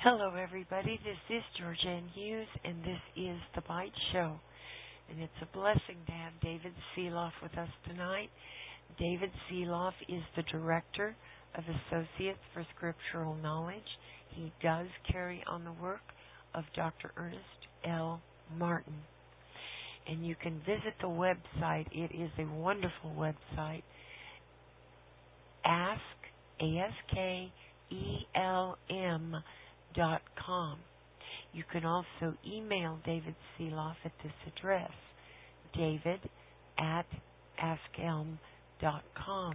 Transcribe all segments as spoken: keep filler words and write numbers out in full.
Hello, everybody. This is Georgianne Hughes, and this is The Bite Show. And it's a blessing to have David Seeloff with us tonight. David Seeloff is the Director of Associates for Scriptural Knowledge. He does carry on the work of Doctor Ernest L. Martin. And you can visit the website. It is a wonderful website. Ask, A S K E L M dot com. You can also email David Seeloff at this address, david at askelm dot com.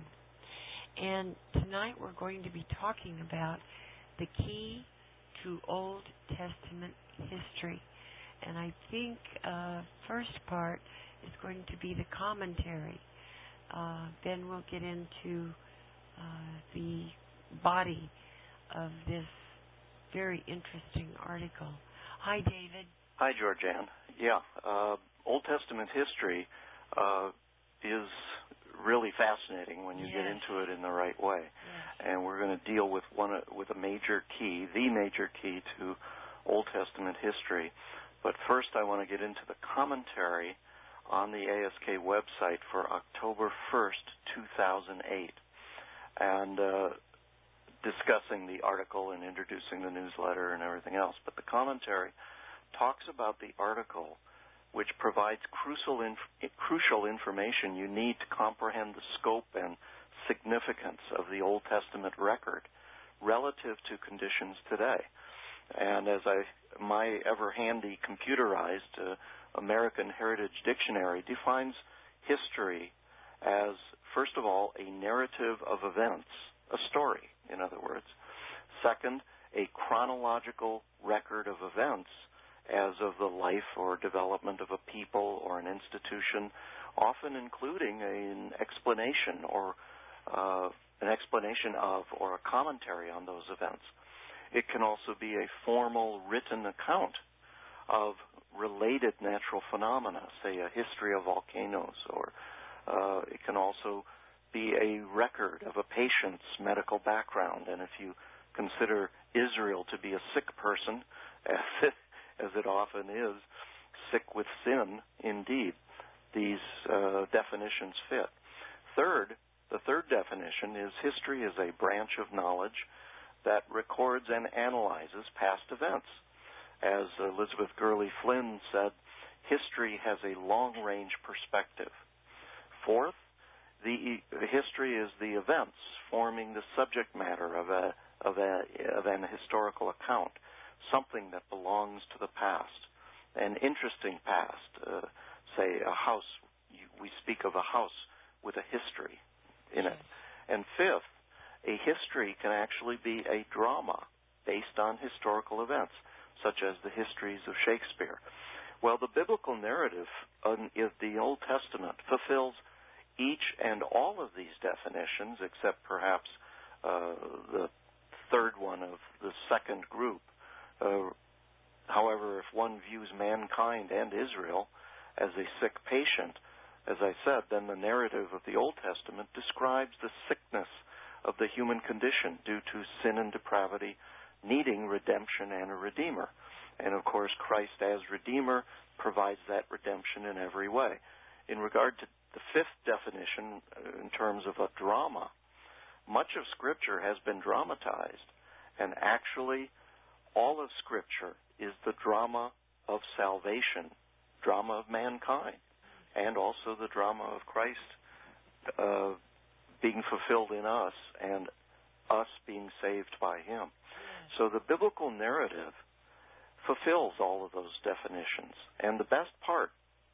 And tonight we're going to be talking about the key to Old Testament history. And I think uh, first part is going to be the commentary. Uh, then we'll get into uh, the body of this very interesting article. Hi, David. Hi, Georgianne. Yeah, uh, Old Testament history uh, is really fascinating when you yes. get into it in the right way. Yes. And we're going to deal with one with a major key, the major key to Old Testament history. But first, I want to get into the commentary on the A S K website for October first, two thousand eight. And uh, discussing the article and introducing the newsletter and everything else. But the commentary talks about the article, which provides crucial, inf- crucial information you need to comprehend the scope and significance of the Old Testament record relative to conditions today. And as I, my ever-handy computerized uh, American Heritage Dictionary defines history as, first of all, a narrative of events, a story, in other words. Second, a chronological record of events as of the life or development of a people or an institution, often including an explanation or uh, an explanation of or a commentary on those events. It can also be a formal written account of related natural phenomena, say a history of volcanoes, or uh, it can also be a record of a patient's medical background. And if you consider Israel to be a sick person, as it, as it often is, sick with sin, indeed, these uh, definitions fit. Third, the third definition is history is a branch of knowledge that records and analyzes past events. As Elizabeth Gurley Flynn said, history has a long-range perspective. Fourth, The, the history is the events forming the subject matter of a of a of an historical account, something that belongs to the past, an interesting past. Uh, say a house, we speak of a house with a history in it. And fifth, a history can actually be a drama based on historical events, such as the histories of Shakespeare. Well, the biblical narrative of the Old Testament fulfills each and all of these definitions, except perhaps uh, the third one of the second group. Uh, however, if one views mankind and Israel as a sick patient, as I said, then the narrative of the Old Testament describes the sickness of the human condition due to sin and depravity, needing redemption and a Redeemer. And, of course, Christ as Redeemer provides that redemption in every way. In regard to the fifth definition, in terms of a drama, much of Scripture has been dramatized, and actually all of Scripture is the drama of salvation, drama of mankind, and also the drama of Christ uh, being fulfilled in us and us being saved by Him. So the biblical narrative fulfills all of those definitions, and the best part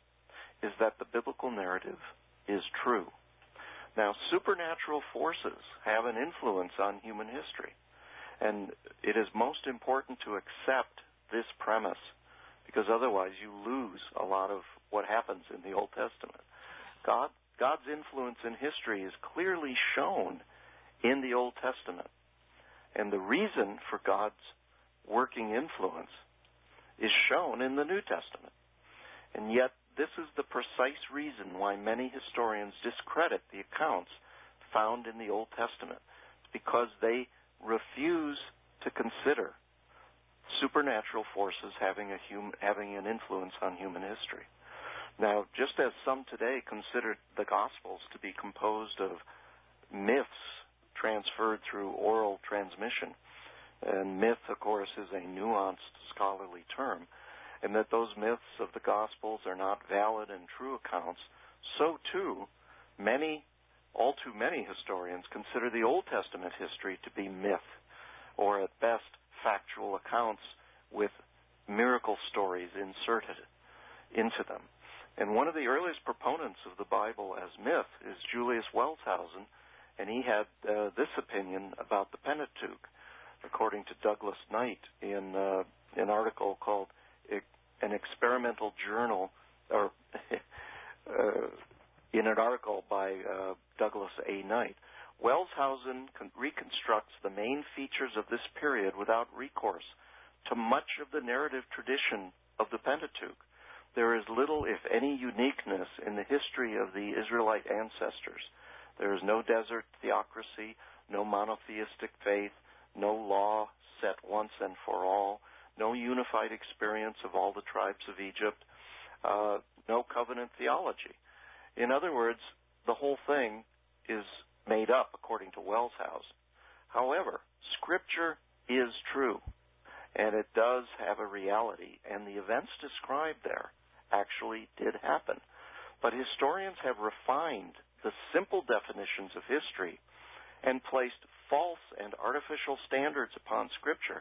is that the biblical narrative is true. Now, supernatural forces have an influence on human history, and it is most important to accept this premise, because otherwise you lose a lot of what happens in the Old Testament. God, God's influence in history is clearly shown in the Old Testament, and the reason for God's working influence is shown in the New Testament. And yet, this is the precise reason why many historians discredit the accounts found in the Old Testament. It's because they refuse to consider supernatural forces having a hum, having an influence on human history. Now, just as some today consider the Gospels to be composed of myths transferred through oral transmission, and myth, of course, is a nuanced scholarly term, and that those myths of the Gospels are not valid and true accounts, so too many, all too many historians consider the Old Testament history to be myth, or at best factual accounts with miracle stories inserted into them. And one of the earliest proponents of the Bible as myth is Julius Wellshausen, and he had uh, this opinion about the Pentateuch, according to Douglas Knight, in uh, an article called An Experimental Journal, or uh, in an article by uh, Douglas A. Knight. Wellshausen con- reconstructs the main features of this period without recourse to much of the narrative tradition of the Pentateuch. There is little, if any, uniqueness in the history of the Israelite ancestors. There is no desert theocracy, no monotheistic faith, no law set once and for all, no unified experience of all the tribes of Egypt, uh, no covenant theology. In other words, the whole thing is made up, according to Wellshausen. However, Scripture is true, and it does have a reality, and the events described there actually did happen. But historians have refined the simple definitions of history and placed false and artificial standards upon Scripture,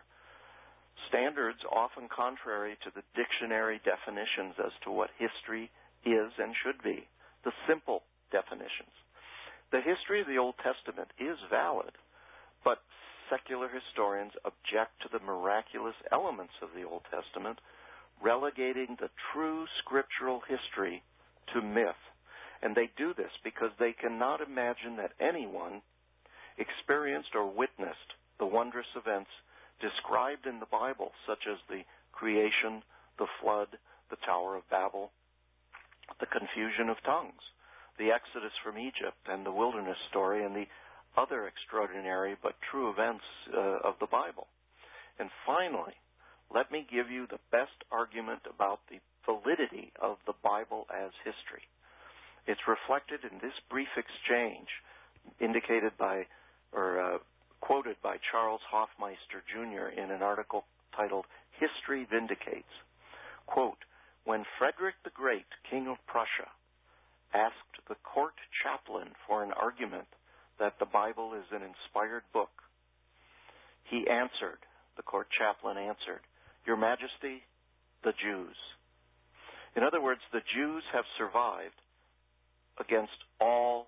standards often contrary to the dictionary definitions as to what history is and should be, the simple definitions. The history of the Old Testament is valid, but secular historians object to the miraculous elements of the Old Testament, relegating the true scriptural history to myth. And they do this because they cannot imagine that anyone experienced or witnessed the wondrous events described in the Bible, such as the creation, the flood, the Tower of Babel, the confusion of tongues, the Exodus from Egypt, and the wilderness story, and the other extraordinary but true events uh, of the Bible. And finally, let me give you the best argument about the validity of the Bible as history. It's reflected in this brief exchange indicated by, or uh, quoted by Charles Hoffmeister Junior in an article titled History Vindicates. Quote, when Frederick the Great, King of Prussia, asked the court chaplain for an argument that the Bible is an inspired book, he answered, the court chaplain answered, Your Majesty, the Jews. In other words, the Jews have survived against all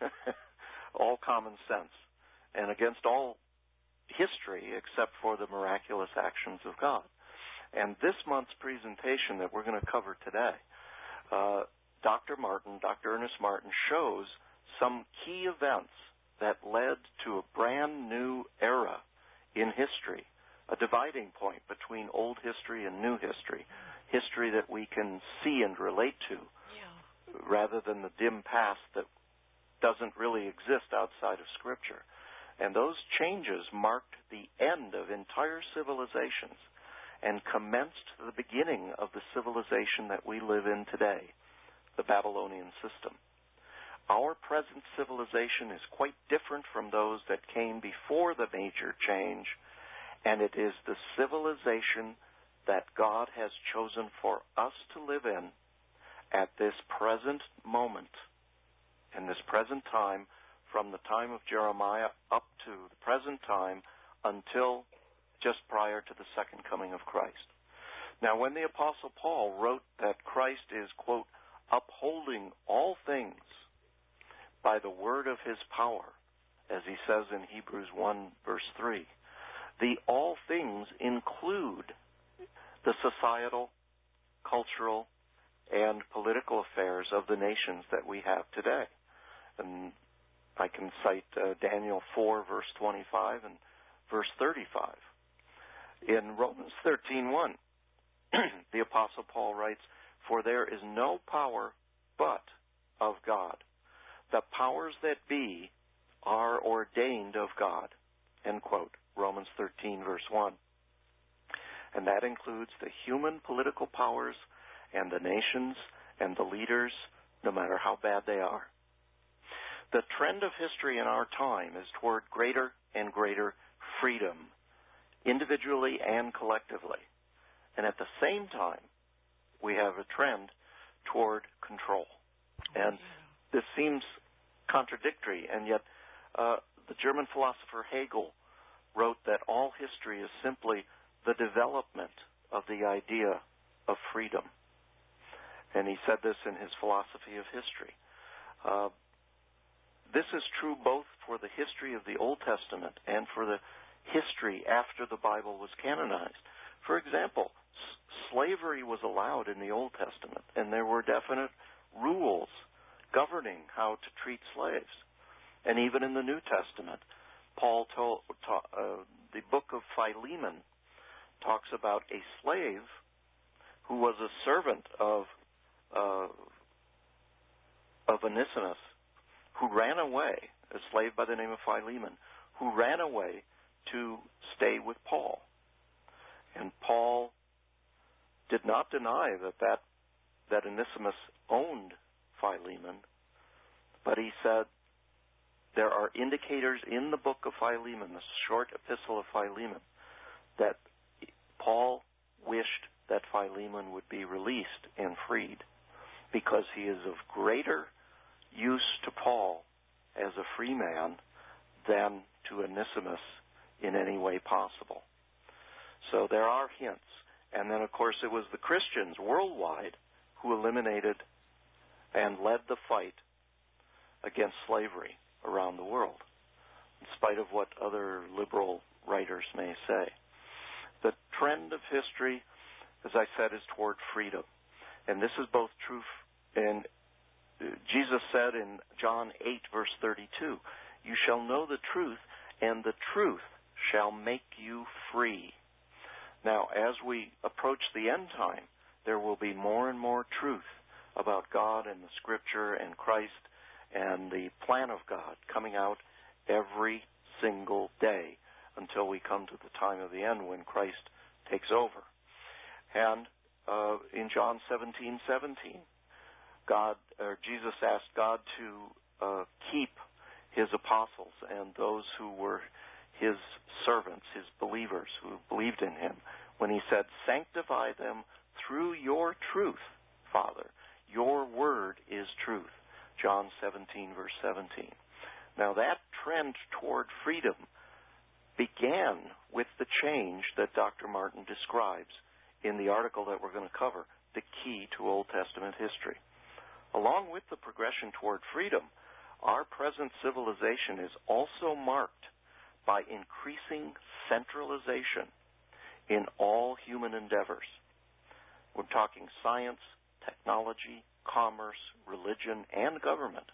all common sense and against all history except for the miraculous actions of God. And this month's presentation that we're going to cover today, uh, Doctor Martin, Doctor Ernest Martin, shows some key events that led to a brand new era in history, a dividing point between old history and new history, history that we can see and relate to, yeah, rather than the dim past that doesn't really exist outside of Scripture. And those changes marked the end of entire civilizations and commenced the beginning of the civilization that we live in today, the Babylonian system. Our present civilization is quite different from those that came before the major change, and it is the civilization that God has chosen for us to live in at this present moment, in this present time, from the time of Jeremiah up to the present time until just prior to the second coming of Christ. Now, when the Apostle Paul wrote that Christ is, quote, upholding all things by the word of his power, as he says in Hebrews one, verse three, the all things include the societal, cultural, and political affairs of the nations that we have today. And I can cite uh, Daniel four, verse twenty-five, and verse thirty-five. In Romans thirteen one, the Apostle Paul writes, for there is no power but of God. The powers that be are ordained of God. End quote. Romans thirteen, verse one. And that includes the human political powers and the nations and the leaders, no matter how bad they are. The trend of history in our time is toward greater and greater freedom, individually and collectively. And at the same time, we have a trend toward control. And this seems contradictory, and yet uh, the German philosopher Hegel wrote that all history is simply the development of the idea of freedom. And he said this in his philosophy of history. Uh, this is true both for the history of the Old Testament and for the history after the Bible was canonized. For example, s- slavery was allowed in the Old Testament, and there were definite rules governing how to treat slaves. And even in the New Testament, Paul told, ta- uh, the book of Philemon talks about a slave who was a servant of uh, of Onesimus, who ran away, a slave by the name of Philemon, who ran away to stay with Paul. And Paul did not deny that that, that Onesimus owned Philemon, but he said there are indicators in the book of Philemon, the short epistle of Philemon, that Paul wished that Philemon would be released and freed because he is of greater use to Paul as a free man than to Onesimus in any way possible. So there are hints. And then, of course, it was the Christians worldwide who eliminated and led the fight against slavery around the world, in spite of what other liberal writers may say. The trend of history, as I said, is toward freedom. And this is both true, f- and Jesus said in John eight, verse thirty-two, "You shall know the truth, and the truth shall make you free." Now, as we approach the end time, there will be more and more truth about God and the Scripture and Christ and the plan of God coming out every single day until we come to the time of the end when Christ takes over. And uh, in John seventeen seventeen, God, or Jesus asked God to uh, keep his apostles and those who were his servants, his believers who believed in him, when he said, "Sanctify them through your truth, Father. Your word is truth." John seventeen, verse seventeen. Now that trend toward freedom began with the change that Doctor Martin describes in the article that we're going to cover, The Key to Old Testament History. Along with the progression toward freedom, our present civilization is also marked by increasing centralization in all human endeavors. We're talking science, technology, commerce, religion, and government.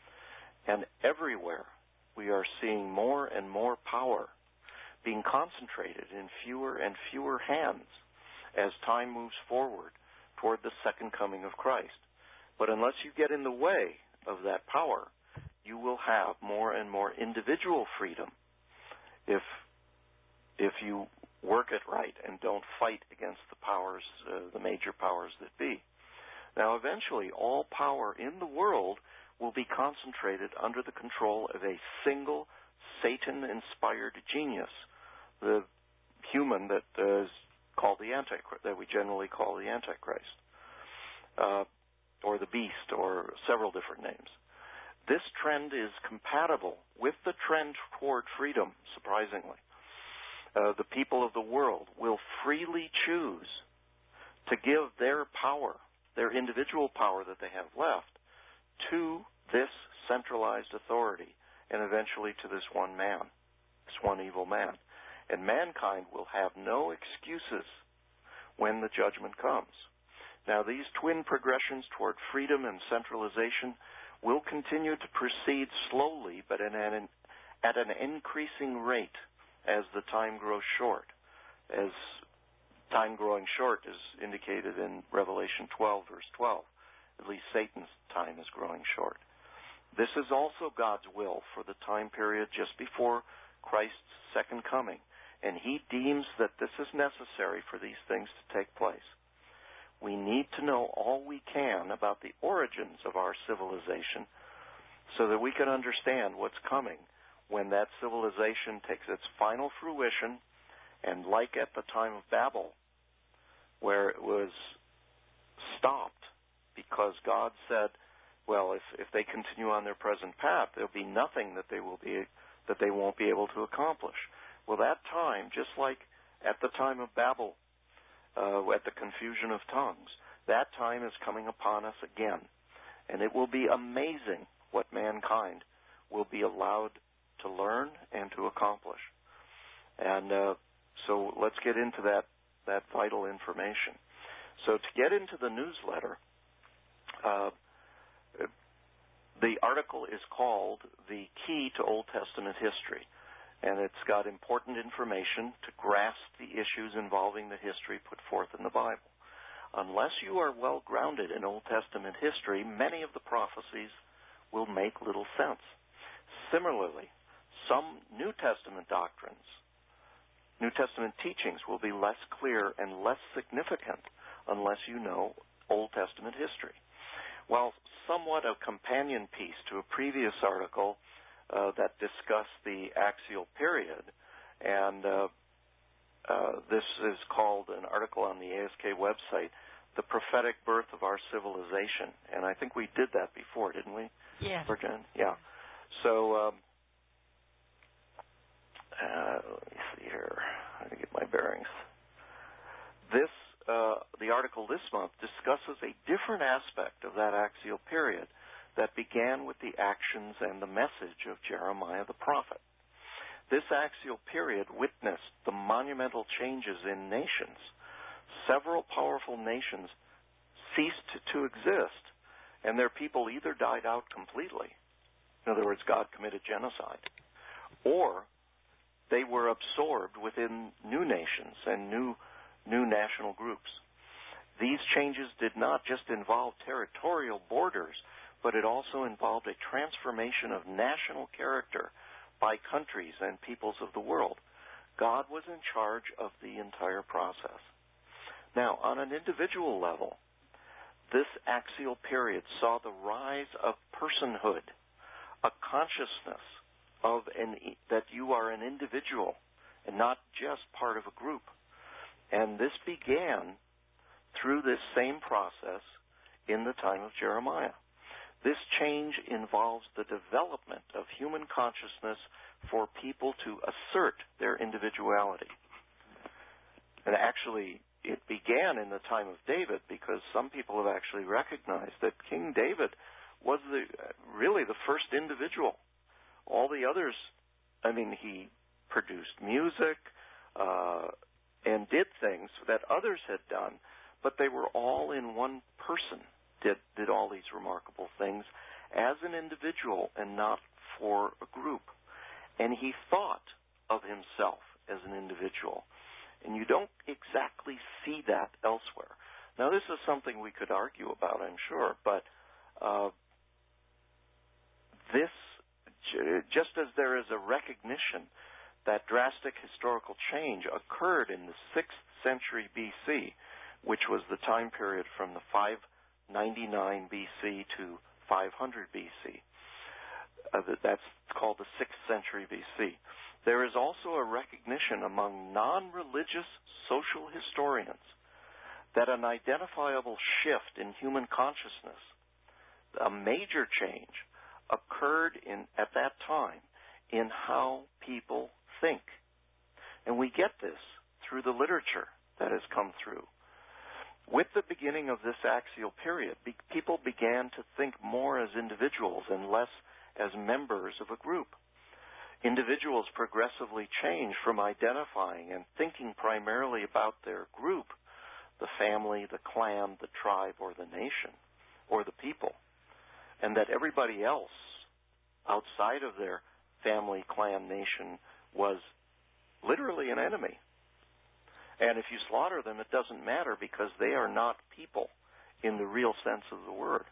And everywhere we are seeing more and more power being concentrated in fewer and fewer hands as time moves forward toward the second coming of Christ. But unless you get in the way of that power, you will have more and more individual freedom if if you work it right and don't fight against the powers, uh, the major powers that be. Now, eventually, all power in the world will be concentrated under the control of a single Satan-inspired genius, the human that uh, is called the Antichrist, that we generally call the Antichrist, uh, or the beast, or several different names. This trend is compatible with the trend toward freedom, surprisingly. Uh, the people of the world will freely choose to give their power, their individual power that they have left, to this centralized authority, and eventually to this one man, this one evil man. And mankind will have no excuses when the judgment comes. Now, these twin progressions toward freedom and centralization will continue to proceed slowly, but at an, at an increasing rate as the time grows short. As time growing short is indicated in Revelation twelve, verse twelve. At least Satan's time is growing short. This is also God's will for the time period just before Christ's second coming. and he deems that this is necessary for these things to take place. We need to know all we can about the origins of our civilization so that we can understand what's coming when that civilization takes its final fruition, and like at the time of Babel, where it was stopped because God said, well, if, if they continue on their present path, there'll be nothing that they will be that they won't be able to accomplish. Well, that time, just like at the time of Babel, uh, at the confusion of tongues, that time is coming upon us again. And it will be amazing what mankind will be allowed to learn and to accomplish. And uh, so let's get into that, that vital information. So to get into the newsletter, uh, the article is called The Key to Old Testament History, and it's got important information to grasp the issues involving the history put forth in the Bible. Unless you are well grounded in Old Testament history, many of the prophecies will make little sense. Similarly, some New Testament doctrines, New Testament teachings will be less clear and less significant unless you know Old Testament history. While somewhat a companion piece to a previous article uh, that discussed the axial period, and uh, uh, this is called an article on the A S K website, The Prophetic Birth of Our Civilization. And I think we did that before, didn't we? Yes. Virgin? Yeah. So, um, uh, let me see here. Let me get my bearings. This Uh, the article this month discusses a different aspect of that axial period that began with the actions and the message of Jeremiah the prophet. This axial period witnessed the monumental changes in nations. Several powerful nations ceased to exist, and their people either died out completely, in other words, God committed genocide, or they were absorbed within new nations and new new national groups. These changes did not just involve territorial borders, but it also involved a transformation of national character by countries and peoples of the world. God was in charge of the entire process. Now, on an individual level, this axial period saw the rise of personhood, a consciousness of an, that you are an individual and not just part of a group. And this began through this same process in the time of Jeremiah. This change involves the development of human consciousness for people to assert their individuality. And actually, it began in the time of David, because some people have actually recognized that King David was the, really the first individual. All the others, I mean, he produced music, uh, and did things that others had done, but they were all in one person, did, did all these remarkable things as an individual and not for a group. And he thought of himself as an individual. And you don't exactly see that elsewhere. Now, this is something we could argue about, I'm sure, but uh, this, just as there is a recognition that drastic historical change occurred in the sixth century B C, which was the time period from the five ninety-nine B C to five hundred B C. Uh, that's called the sixth century B C. There is also a recognition among non-religious social historians that an identifiable shift in human consciousness, a major change, occurred in at that time in how people think. And we get this through the literature that has come through. With the beginning of this axial period, be- people began to think more as individuals and less as members of a group. Individuals progressively changed from identifying and thinking primarily about their group, the family, the clan, the tribe, or the nation, or the people, and that everybody else outside of their family, clan, nation was literally an enemy. And if you slaughter them, it doesn't matter because they are not people in the real sense of the word.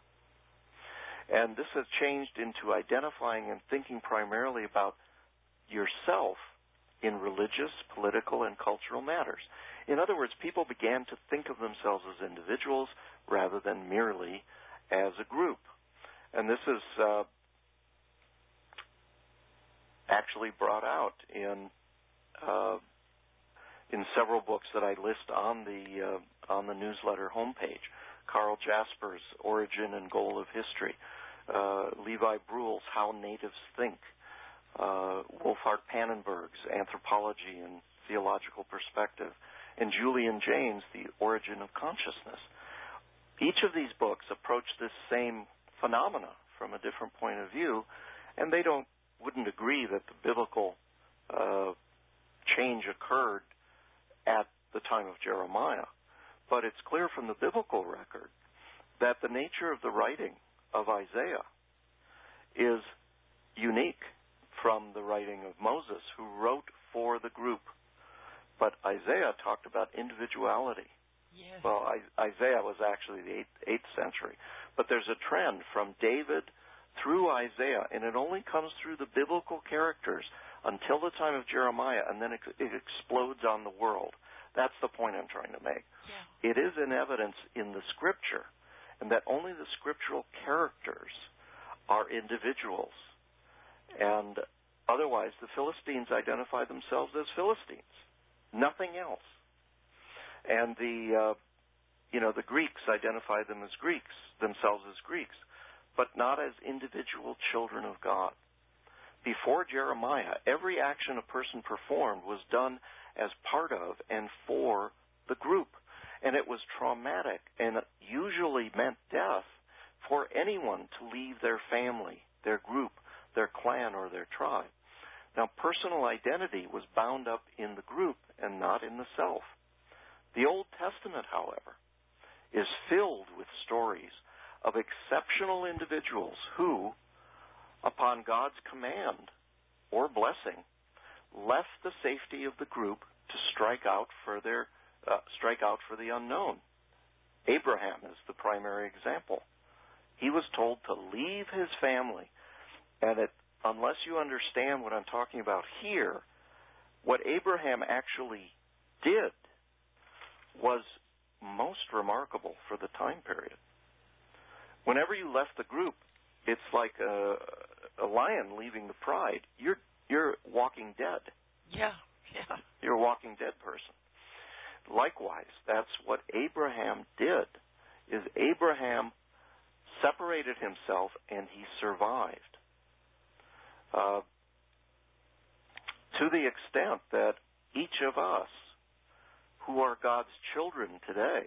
And this has changed into identifying and thinking primarily about yourself in religious, political, and cultural matters. In other words, people began to think of themselves as individuals rather than merely as a group. And this is uh, actually brought out in uh, in several books that I list on the uh, on the newsletter homepage. Carl Jasper's Origin and Goal of History, uh, Levi Bruhl's How Natives Think, uh, Wolfhart Pannenberg's Anthropology and Theological Perspective, and Julian Jaynes' The Origin of Consciousness. Each of these books approach this same phenomena from a different point of view, and they don't wouldn't agree that the biblical uh, change occurred at the time of Jeremiah. But it's clear from the biblical record that the nature of the writing of Isaiah is unique from the writing of Moses, who wrote for the group. But Isaiah talked about individuality. Yes. Well, I, Isaiah was actually the eighth, eighth century. But there's a trend from David through Isaiah, and it only comes through the biblical characters until the time of Jeremiah, and then it, it explodes on the world. That's the point I'm trying to make. Yeah. It is in evidence in the Scripture, and that only the scriptural characters are individuals. And otherwise, the Philistines identify themselves as Philistines, nothing else. And the, uh, you know, the Greeks identify them as Greeks, themselves as Greeks, but not as individual children of God. Before Jeremiah, every action a person performed was done as part of and for the group. And it was traumatic and usually meant death for anyone to leave their family, their group, their clan, or their tribe. Now, personal identity was bound up in the group and not in the self. The Old Testament, however, is filled with stories of exceptional individuals who, upon God's command or blessing, left the safety of the group to strike out for their uh, strike out for the unknown. Abraham is the primary example. He was told to leave his family, and it, unless you understand what I'm talking about here, what Abraham actually did was most remarkable for the time period. Whenever you left the group, it's like a, a lion leaving the pride. You're you're walking dead. Yeah, yeah. You're a walking dead person. Likewise, that's what Abraham did, is Abraham separated himself and he survived. Uh, to the extent that each of us who are God's children today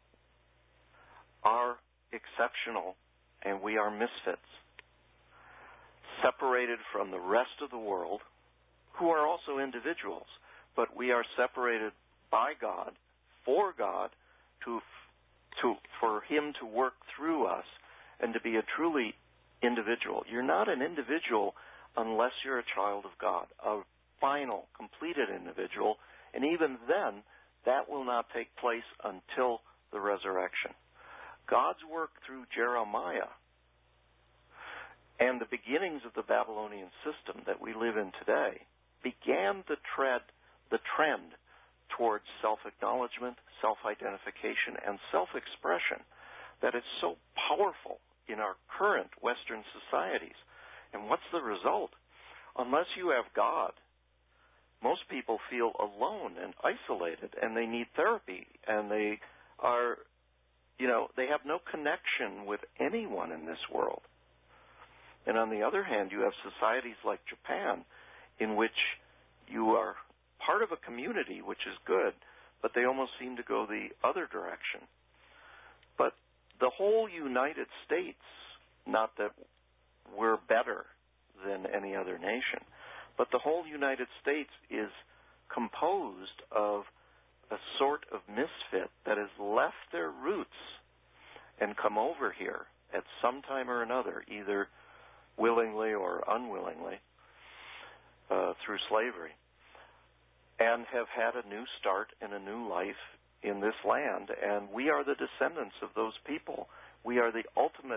are exceptional and we are misfits, separated from the rest of the world, who are also individuals, but we are separated by God, for God, to, to, for Him to work through us and to be a truly individual. You're not an individual unless you're a child of God, a final, completed individual, and even then, that will not take place until the resurrection. God's work through Jeremiah and the beginnings of the Babylonian system that we live in today began the tread, the trend towards self-acknowledgement, self-identification, and self-expression that is so powerful in our current Western societies. And what's the result? Unless you have God, most people feel alone and isolated, and they need therapy, and they are, you know, they have no connection with anyone in this world. And on the other hand, you have societies like Japan, in which you are part of a community, which is good, but they almost seem to go the other direction. But the whole United States, not that we're better than any other nation, but the whole United States is composed of a sort of misfit that has left their roots and come over here at some time or another, either willingly or unwillingly, uh, through slavery, and have had a new start and a new life in this land. And we are the descendants of those people. We are the ultimate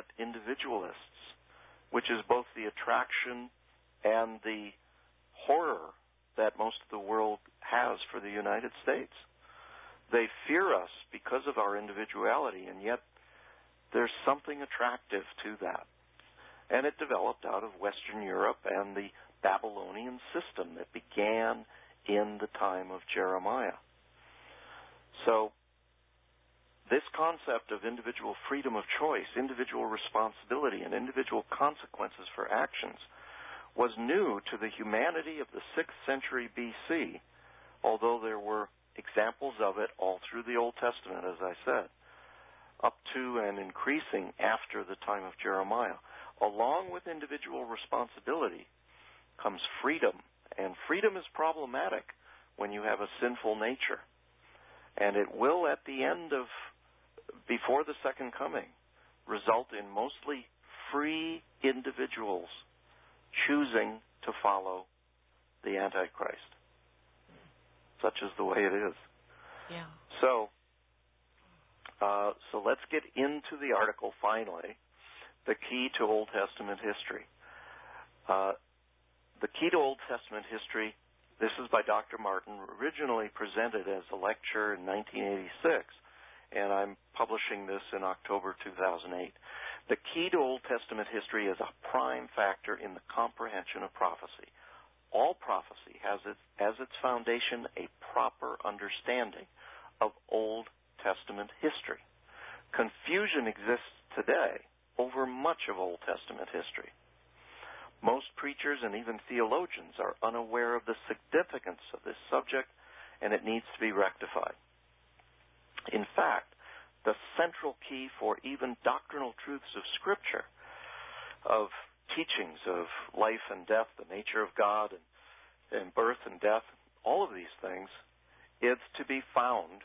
individualists, which is both the attraction and the horror that most of the world has for the United States. They fear us because of our individuality, and yet there's something attractive to that. And it developed out of Western Europe and the Babylonian system that began in the time of Jeremiah. So this concept of individual freedom of choice, individual responsibility, and individual consequences for actions was new to the humanity of the sixth century B C, although there were examples of it all through the Old Testament, as I said, up to and increasing after the time of Jeremiah. Along with individual responsibility comes freedom, and freedom is problematic when you have a sinful nature. And it will, at the end of, before the second coming, result in mostly free individuals choosing to follow the Antichrist. Such is the way it is. Yeah. So, uh, so let's get into the article finally, The Key to Old Testament History. Uh, the Key to Old Testament History, this is by Doctor Martin, originally presented as a lecture in nineteen eighty-six, and I'm publishing this in October two thousand eight. The key to Old Testament history is a prime factor in the comprehension of prophecy. All prophecy has its, as its foundation a proper understanding of Old Testament history. Confusion exists today over much of Old Testament history. Most preachers and even theologians are unaware of the significance of this subject, and it needs to be rectified. In fact, the central key for even doctrinal truths of Scripture, of teachings of life and death, the nature of God, and, and birth and death, all of these things, is to be found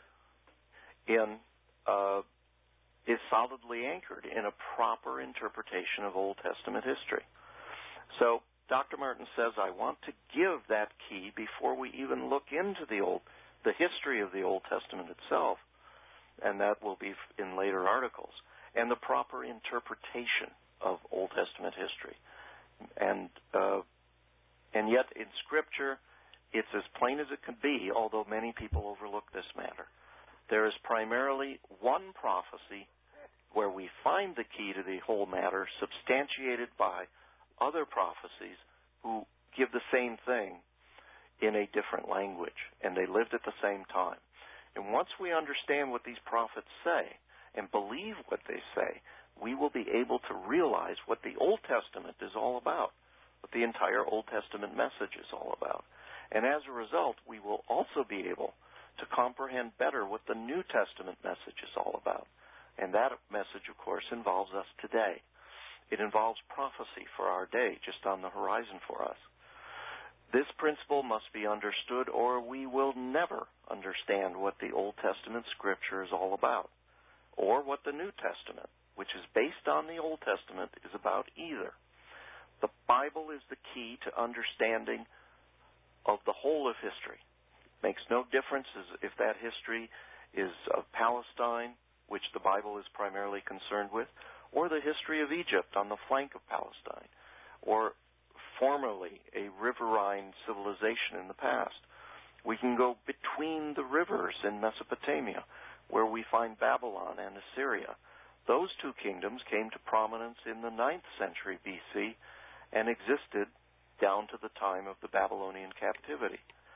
in, uh, is solidly anchored in a proper interpretation of Old Testament history. So Doctor Martin says, I want to give that key before we even look into the old, the history of the Old Testament itself, and that will be in later articles, and the proper interpretation of Old Testament history. And uh, and yet in Scripture, it's as plain as it can be, although many people overlook this matter. There is primarily one prophecy where we find the key to the whole matter substantiated by other prophecies who give the same thing in a different language, and they lived at the same time. And once we understand what these prophets say and believe what they say, we will be able to realize what the Old Testament is all about, what the entire Old Testament message is all about. And as a result, we will also be able to comprehend better what the New Testament message is all about. And that message, of course, involves us today. It involves prophecy for our day, just on the horizon for us. This principle must be understood, or we will never understand what the Old Testament Scripture is all about, or what the New Testament, which is based on the Old Testament, is about either. The Bible is the key to understanding of the whole of history. It makes no difference if that history is of Palestine, which the Bible is primarily concerned with, or the history of Egypt on the flank of Palestine, or formerly a riverine civilization in the past. We can go between the rivers in Mesopotamia, where we find Babylon and Assyria. Those two kingdoms came to prominence in the ninth century B C and existed down to the time of the Babylonian captivity.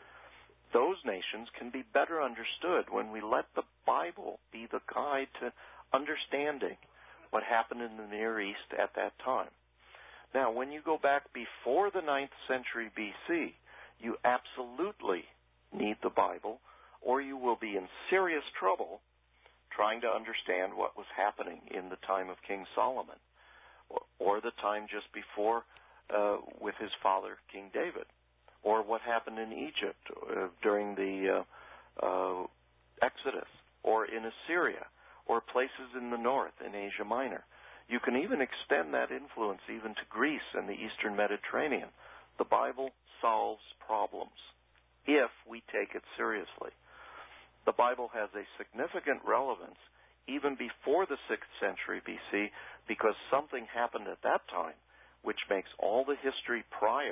Those nations can be better understood when we let the Bible be the guide to understanding what happened in the Near East at that time. Now, when you go back before the ninth century B C, you absolutely need the Bible, or you will be in serious trouble trying to understand what was happening in the time of King Solomon, or, or the time just before uh, with his father, King David, or what happened in Egypt uh, during the uh, uh, Exodus, or in Assyria, or places in the north in Asia Minor. You can even extend that influence even to Greece and the Eastern Mediterranean. The Bible solves problems if we take it seriously. The Bible has a significant relevance even before the sixth century B C because something happened at that time which makes all the history prior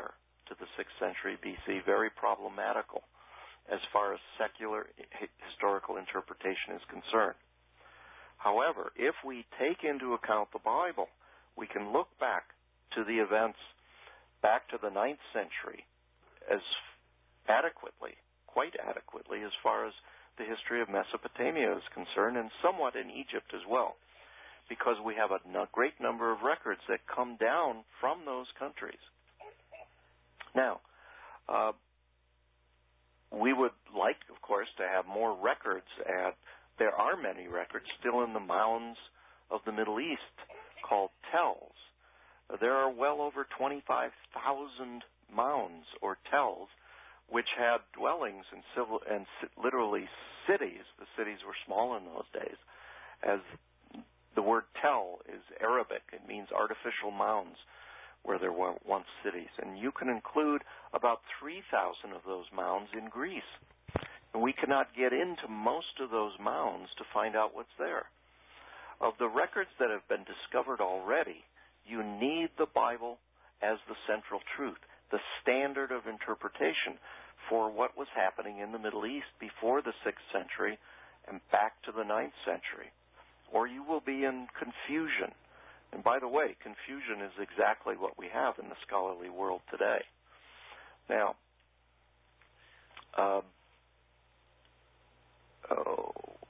to the sixth century B C very problematical as far as secular historical interpretation is concerned. However, if we take into account the Bible, we can look back to the events back to the ninth century as adequately, quite adequately, as far as the history of Mesopotamia is concerned, and somewhat in Egypt as well, because we have a great number of records that come down from those countries. Now, uh, we would like, of course, to have more records. At, there are many records still in the mounds of the Middle East called tells. There are well over twenty-five thousand mounds or tells which had dwellings and, civil, and literally cities. The cities were small in those days. As the word tell is Arabic. It means artificial mounds where there were once cities. And you can include about three thousand of those mounds in Greece. And we cannot get into most of those mounds to find out what's there. Of the records that have been discovered already, you need the Bible as the central truth, the standard of interpretation for what was happening in the Middle East before the sixth century and back to the ninth century. Or you will be in confusion. And by the way, confusion is exactly what we have in the scholarly world today. Now, uh, oh,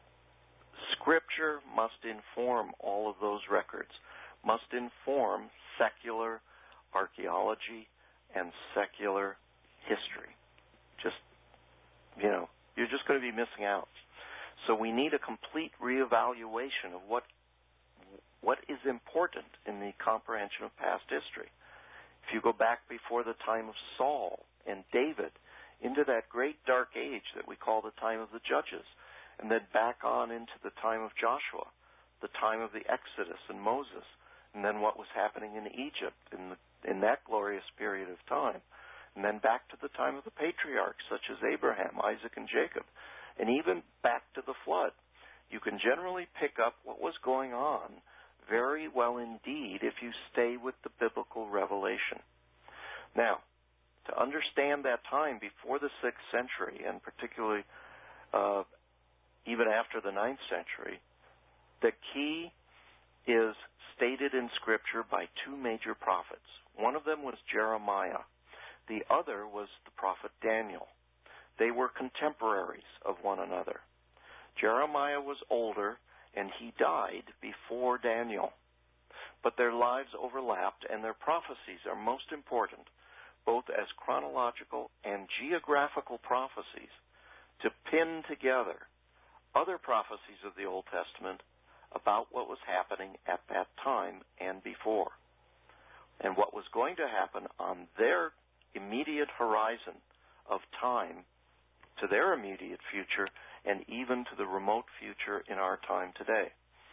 Scripture must inform all of those records, must inform secular archaeology and secular history. Just, you know, you're just going to be missing out. So we need a complete reevaluation of what what is important in the comprehension of past history. If you go back before the time of Saul and David into that great dark age that we call the time of the Judges, and then back on into the time of Joshua, the time of the Exodus and Moses, and then what was happening in Egypt in, the, in that glorious period of time, and then back to the time of the patriarchs such as Abraham, Isaac, and Jacob, and even back to the flood. You can generally pick up what was going on very well indeed if you stay with the biblical revelation. Now, to understand that time before the sixth century, and particularly uh, even after the ninth century, the key is stated in Scripture by two major prophets. One of them was Jeremiah. The other was the prophet Daniel. They were contemporaries of one another. Jeremiah was older, and he died before Daniel. But their lives overlapped, and their prophecies are most important, both as chronological and geographical prophecies, to pin together other prophecies of the Old Testament about what was happening at that time and before, and what was going to happen on their immediate horizon of time to their immediate future and even to the remote future in our time today.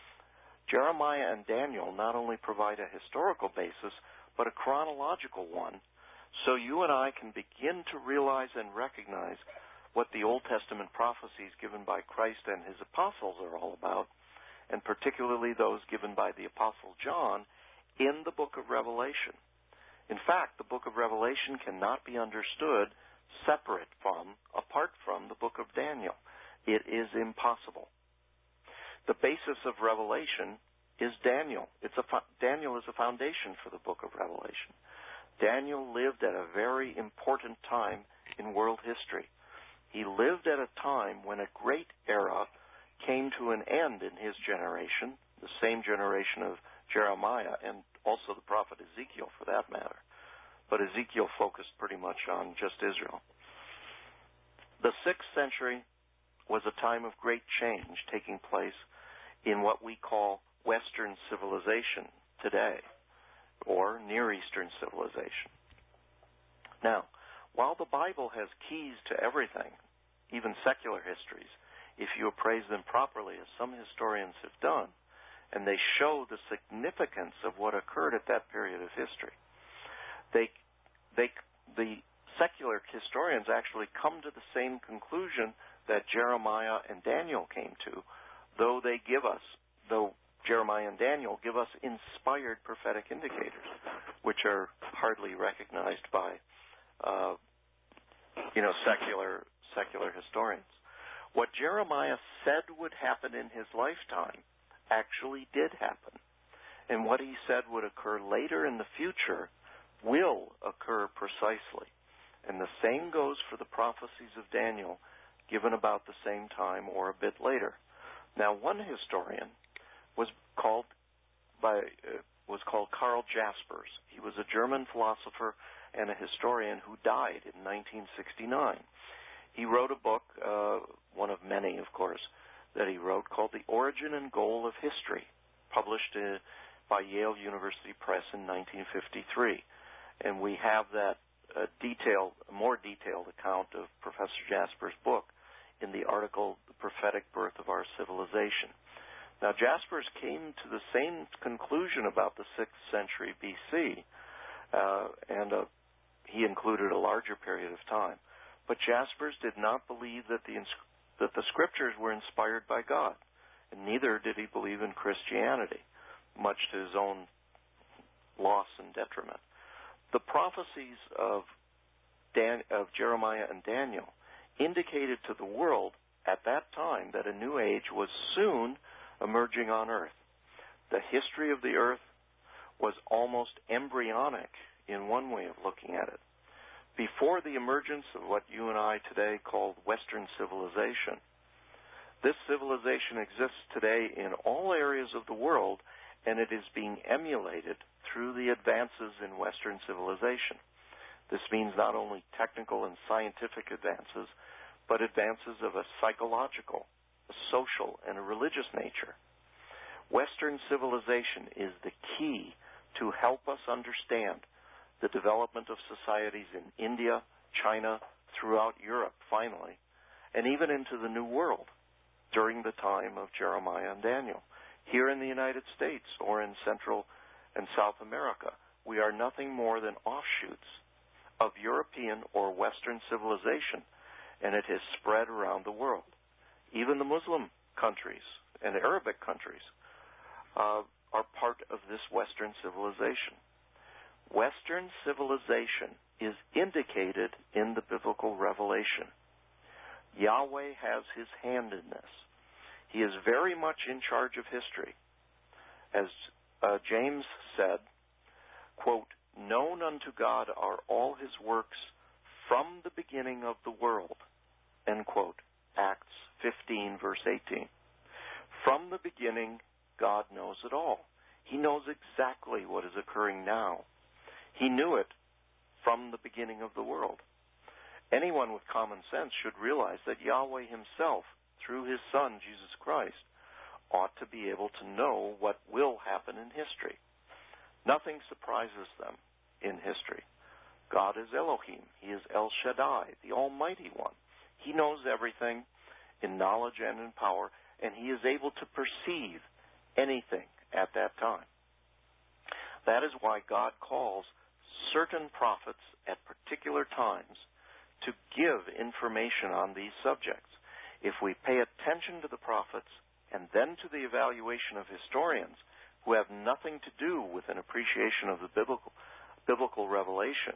Jeremiah and Daniel not only provide a historical basis, but a chronological one, so you and I can begin to realize and recognize what the Old Testament prophecies given by Christ and his apostles are all about, and particularly those given by the Apostle John in the book of Revelation. In fact, the book of Revelation cannot be understood separate from, apart from the book of Daniel. It is impossible. The basis of Revelation is Daniel. It's a Daniel is a foundation for the book of Revelation. Daniel lived at a very important time in world history. He lived at a time when a great era came to an end in his generation, the same generation of Jeremiah and also the prophet Ezekiel for that matter. But Ezekiel focused pretty much on just Israel. The sixth century was a time of great change taking place in what we call Western civilization today, or Near Eastern civilization. Now, while the Bible has keys to everything, even secular histories, if you appraise them properly, as some historians have done, and they show the significance of what occurred at that period of history, they, they, the secular historians actually come to the same conclusion that Jeremiah and Daniel came to, though they give us, though Jeremiah and Daniel give us inspired prophetic indicators, which are hardly recognized by uh, you know, secular secular historians. What Jeremiah said would happen in his lifetime actually did happen. And what he said would occur later in the future will occur precisely. And the same goes for the prophecies of Daniel, given about the same time or a bit later. Now, one historian was called by uh, was called Karl Jaspers. He was a German philosopher and a historian who died in nineteen sixty-nine. He wrote a book, uh, one of many, of course, that he wrote, called The Origin and Goal of History, published uh, by Yale University Press in nineteen fifty-three. And we have that uh, detailed, more detailed account of Professor Jaspers' book in the article, The Prophetic Birth of Our Civilization. Now, Jaspers came to the same conclusion about the sixth century B C, uh, and uh, he included a larger period of time. But Jaspers did not believe that the, ins- that the scriptures were inspired by God, and neither did he believe in Christianity, much to his own loss and detriment. The prophecies of, Dan- of Jeremiah and Daniel indicated to the world at that time that a new age was soon emerging on earth. The history of the earth was almost embryonic in one way of looking at it. Before the emergence of what you and I today call Western civilization, this civilization exists today in all areas of the world, and it is being emulated through the advances in Western civilization. This means not only technical and scientific advances, but advances of a psychological, a social, and a religious nature. Western civilization is the key to help us understand the development of societies in India, China, throughout Europe, finally, and even into the New World during the time of Jeremiah and Daniel. Here in the United States or in Central and South America, we are nothing more than offshoots of European or Western civilization, and it has spread around the world. Even the Muslim countries and Arabic countries uh, are part of this Western civilization. Western civilization is indicated in the biblical revelation. Yahweh has his hand in this. He is very much in charge of history. As uh, James said, quote, "Known unto God are all his works from the beginning of the world," end quote. Acts fifteen, verse eighteen. From the beginning, God knows it all. He knows exactly what is occurring now. He knew it from the beginning of the world. Anyone with common sense should realize that Yahweh himself, through his Son, Jesus Christ, ought to be able to know what will happen in history. Nothing surprises them in history. God is Elohim. He is El Shaddai, the Almighty One. He knows everything in knowledge and in power, and he is able to perceive anything at that time. That is why God calls certain prophets at particular times to give information on these subjects. If we pay attention to the prophets and then to the evaluation of historians who have nothing to do with an appreciation of the biblical, biblical revelation,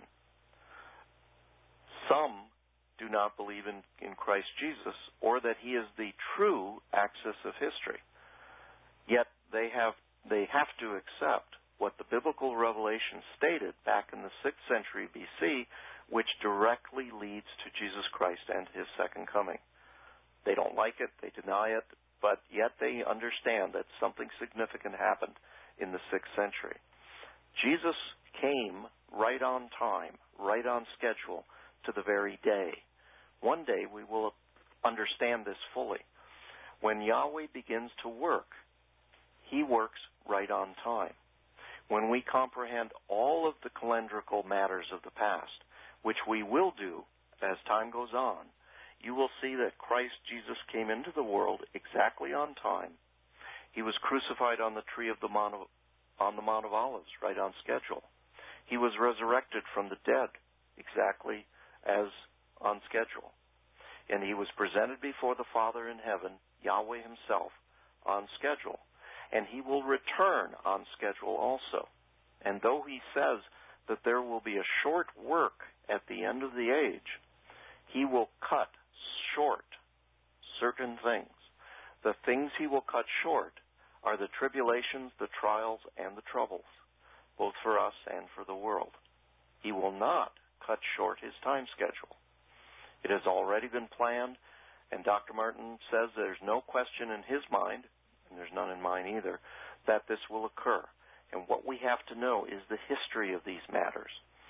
some do not believe in, in Christ Jesus or that he is the true axis of history. Yet they have they have to accept what the biblical revelation stated back in the sixth century B C, which directly leads to Jesus Christ and his second coming. They don't like it, they deny it, but yet they understand that something significant happened in the sixth century. Jesus came right on time, right on schedule, to the very day. One day we will understand this fully. When Yahweh begins to work, he works right on time. When we comprehend all of the calendrical matters of the past, which we will do as time goes on, you will see that Christ Jesus came into the world exactly on time. He was crucified on the tree of the Mount of, on the Mount of Olives, right on schedule. He was resurrected from the dead exactly as on schedule. And he was presented before the Father in heaven, Yahweh himself, on schedule. And he will return on schedule also. And though he says that there will be a short work at the end of the age, he will cut short certain things. The things he will cut short are the tribulations, the trials, and the troubles, both for us and for the world. He will not cut short his time schedule. It has already been planned, and Doctor Martin says there's no question in his mind, and there's none in mine either, that this will occur. And what we have to know is the history of these matters.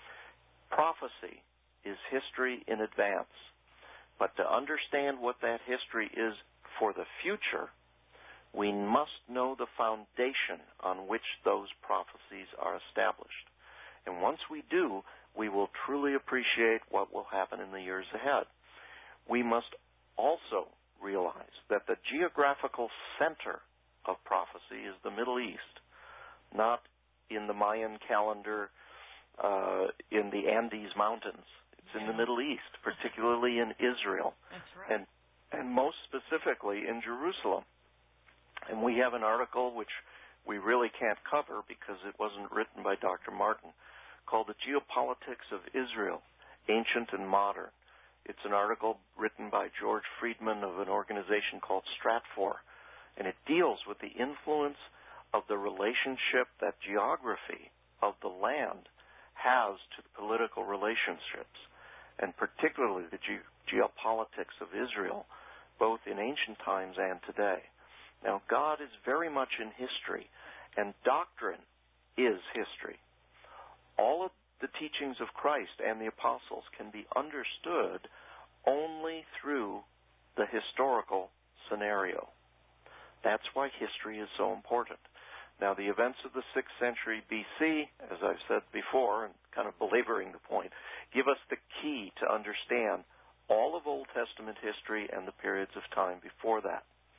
Prophecy is history in advance. But to understand what that history is for the future, we must know the foundation on which those prophecies are established. And once we do, we will truly appreciate what will happen in the years ahead. We must also realize that the geographical center of prophecy is the Middle East, not in the Mayan calendar uh, in the Andes Mountains. It's in the Middle East, particularly in Israel. That's right. And, and most specifically in Jerusalem. And we have an article which we really can't cover because it wasn't written by Doctor Martin, called The Geopolitics of Israel, Ancient and Modern. It's an article written by George Friedman of an organization called Stratfor, and it deals with the influence of the relationship that geography of the land has to the political relationships, and particularly the ge- geopolitics of Israel, both in ancient times and today. Now, God is very much in history, and doctrine is history. All of the teachings of Christ and the apostles can be understood only through the historical scenario. That's why history is so important. Now, the events of the sixth century B C, as I've said before, and kind of belaboring the point, give us the key to understand all of Old Testament history and the periods of time before that.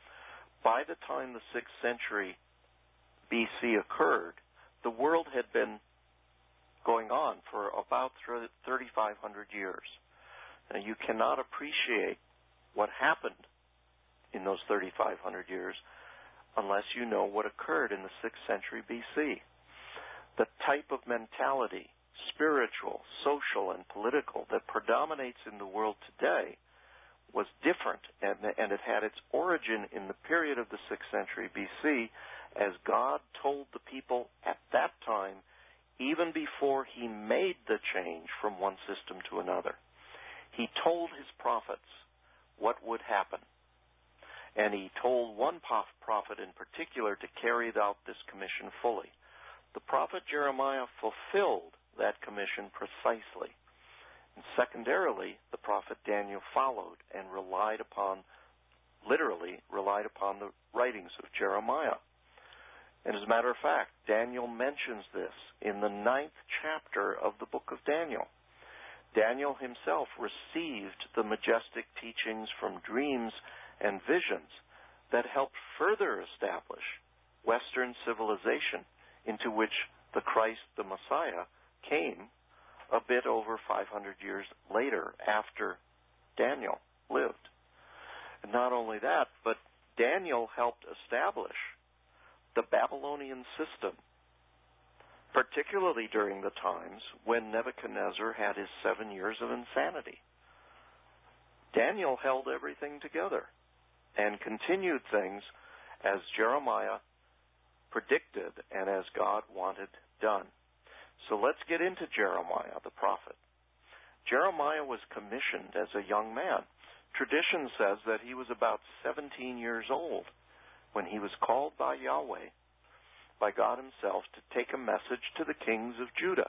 By the time the sixth century B C occurred, the world had been going on for about thirty-five hundred years. Now, you cannot appreciate what happened in those thirty-five hundred years unless you know what occurred in the sixth century B C. The type of mentality, spiritual, social, and political, that predominates in the world today was different, and, and it had its origin in the period of the sixth century B C, as God told the people at that time, even before he made the change from one system to another. He told his prophets what would happen. And he told one prophet in particular to carry out this commission fully. The prophet Jeremiah fulfilled that commission precisely. And secondarily, the prophet Daniel followed and relied upon, literally relied upon the writings of Jeremiah. And as a matter of fact, Daniel mentions this in the ninth chapter of the book of Daniel. Daniel himself received the majestic teachings from dreams and visions that helped further establish Western civilization, into which the Christ, the Messiah, came a bit over five hundred years later after Daniel lived. And not only that, but Daniel helped establish the Babylonian system, particularly during the times when Nebuchadnezzar had his seven years of insanity. Daniel held everything together and continued things as Jeremiah predicted and as God wanted done. So let's get into Jeremiah, the prophet. Jeremiah was commissioned as a young man. Tradition says that he was about seventeen years old when he was called by Yahweh, by God himself, to take a message to the kings of Judah.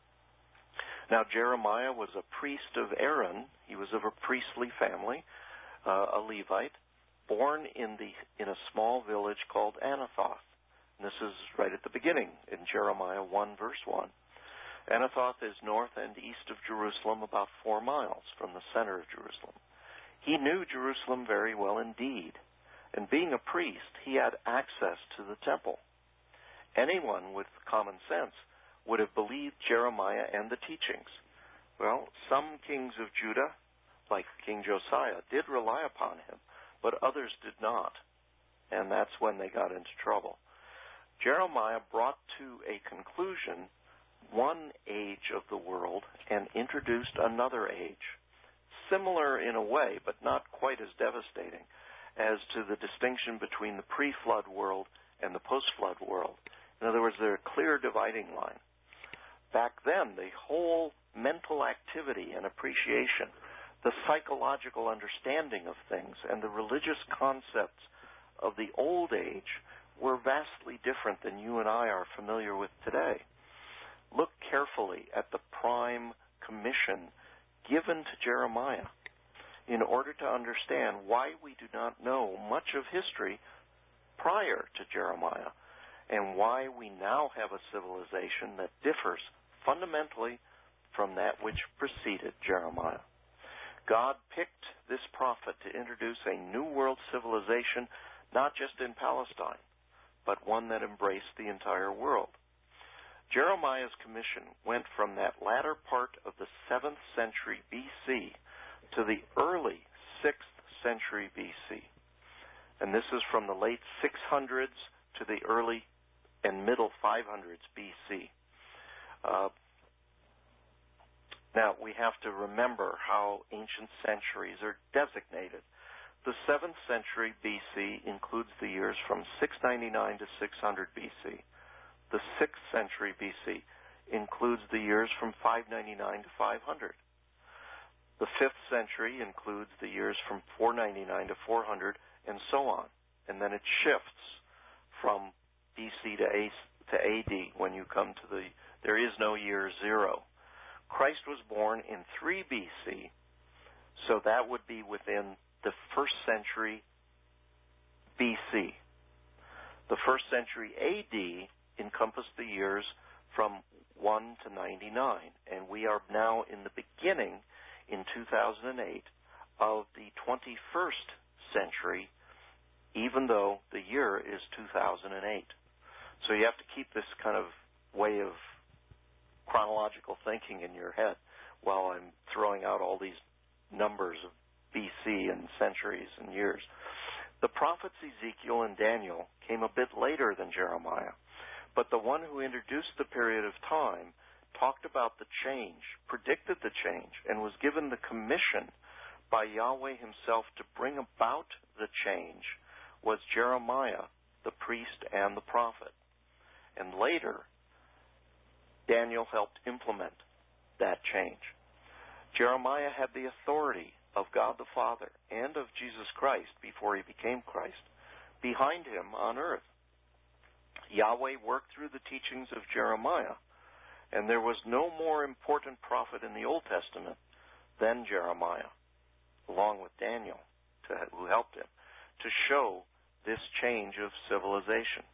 Now, Jeremiah was a priest of Aaron. He was of a priestly family, uh, a Levite, born in the in a small village called Anathoth. And this is right at the beginning in Jeremiah one, verse one. Anathoth is north and east of Jerusalem, about four miles from the center of Jerusalem. He knew Jerusalem very well indeed, and being a priest, he had access to the temple. Anyone with common sense would have believed Jeremiah and the teachings. Well, some kings of Judah, like King Josiah, did rely upon him, but others did not, and that's when they got into trouble. Jeremiah brought to a conclusion one age of the world and introduced another age, similar in a way, but not quite as devastating, as to the distinction between the pre-flood world and the post-flood world. In other words, there's a clear dividing line. Back then, the whole mental activity and appreciation, the psychological understanding of things, and the religious concepts of the old age were vastly different than you and I are familiar with today. Look carefully at the prime commission given to Jeremiah in order to understand why we do not know much of history prior to Jeremiah, and why we now have a civilization that differs fundamentally from that which preceded Jeremiah. God picked this prophet to introduce a new world civilization, not just in Palestine, but one that embraced the entire world. Jeremiah's commission went from that latter part of the seventh century B C to the early sixth century B C. And this is from the late six hundreds to the early and middle five hundreds B C. Uh, now, we have to remember how ancient centuries are designated. The seventh century B C includes the years from six ninety-nine to six hundred B C. The sixth century B C includes the years from five ninety-nine to five hundred. The fifth century includes the years from four ninety-nine to four hundred, and so on. And then it shifts from B C to A, to A D when you come to the, there is no year zero. Christ was born in three B C, so that would be within the first century B C. The first century A D encompassed the years from one to ninety-nine, and we are now in the beginning, in two thousand eight, of the twenty-first century, even though the year is two thousand eight. So you have to keep this kind of way of chronological thinking in your head while I'm throwing out all these numbers of B C and centuries and years. The prophets Ezekiel and Daniel came a bit later than Jeremiah, but the one who introduced the period of time talked about the change, predicted the change, and was given the commission by Yahweh himself to bring about the change was Jeremiah, the priest and the prophet. And later, Daniel helped implement that change. Jeremiah had the authority of God the Father and of Jesus Christ before he became Christ behind him on earth. Yahweh worked through the teachings of Jeremiah, and there was no more important prophet in the Old Testament than Jeremiah, along with Daniel, to, who helped him, to show this change of civilization.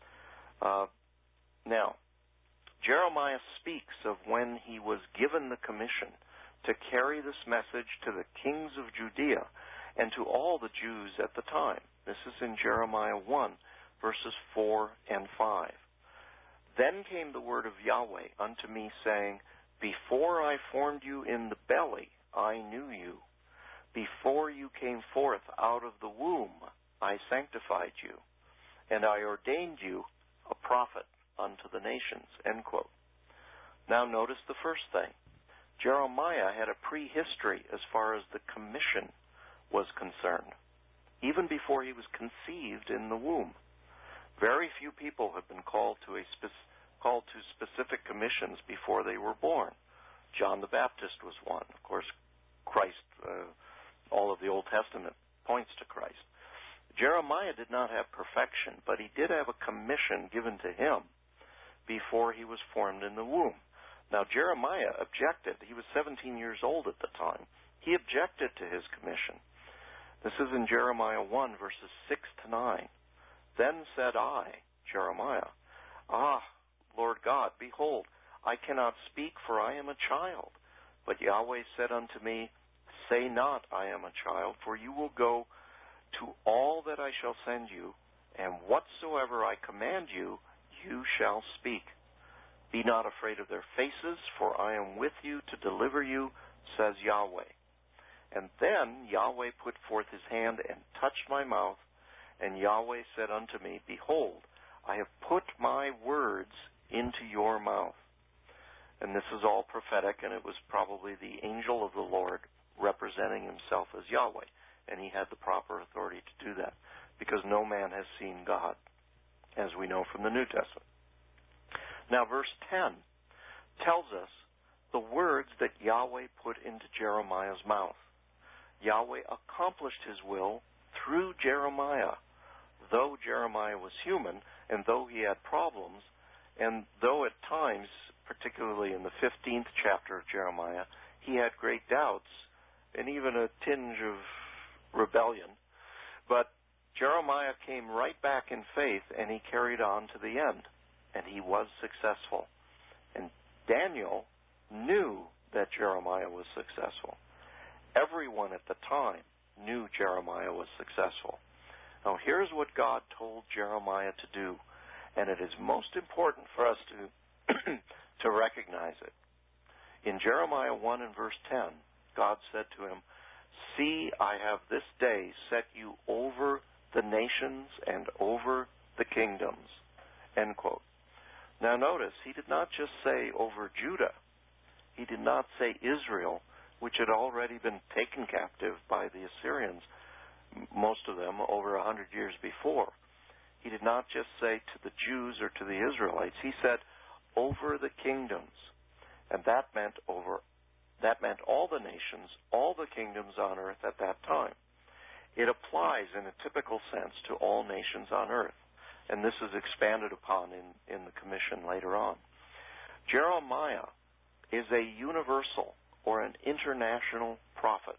Uh, now, Jeremiah speaks of when he was given the commission to carry this message to the kings of Judea and to all the Jews at the time. This is in Jeremiah one, verses four and five. Then came the word of Yahweh unto me, saying, Before I formed you in the belly, I knew you. Before you came forth out of the womb, I sanctified you, and I ordained you a prophet unto the nations. End quote. Now notice the first thing. Jeremiah had a prehistory as far as the commission was concerned, even before he was conceived in the womb. Very few people have been called to a spe- called to specific commissions before they were born. John the Baptist was one. Of course, Christ, uh, all of the Old Testament points to Christ. Jeremiah did not have perfection, but he did have a commission given to him before he was formed in the womb. Now, Jeremiah objected. He was seventeen years old at the time. He objected to his commission. This is in Jeremiah one, verses six to nine. Then said I, Jeremiah, Ah, Lord God, behold, I cannot speak, for I am a child. But Yahweh said unto me, Say not, I am a child, for you will go to all that I shall send you, and whatsoever I command you, you shall speak. Be not afraid of their faces, for I am with you to deliver you, says Yahweh. And then Yahweh put forth his hand and touched my mouth, and Yahweh said unto me, Behold, I have put my words into your mouth. And this is all prophetic, and it was probably the angel of the Lord representing himself as Yahweh. And he had the proper authority to do that, because no man has seen God, as we know from the New Testament. Now, verse ten tells us the words that Yahweh put into Jeremiah's mouth. Yahweh accomplished his will through Jeremiah. Though Jeremiah was human, and though he had problems, and though at times, particularly in the fifteenth chapter of Jeremiah, he had great doubts and even a tinge of rebellion, but Jeremiah came right back in faith, and he carried on to the end, and he was successful. And Daniel knew that Jeremiah was successful. Everyone at the time knew Jeremiah was successful. Now, here's what God told Jeremiah to do, and it is most important for us to to recognize it. In Jeremiah one and verse ten, God said to him, "See, I have this day set you over the nations and over the kingdoms." End quote. Now notice, he did not just say over Judah. He did not say Israel, which had already been taken captive by the Assyrians, most of them over a hundred years before. He did not just say to the Jews or to the Israelites. He said over the kingdoms, and that meant over that meant all the nations, all the kingdoms on earth at that time. It applies in a typical sense to all nations on earth, and this is expanded upon in, in the commission later on. Jeremiah is a universal or an international prophet.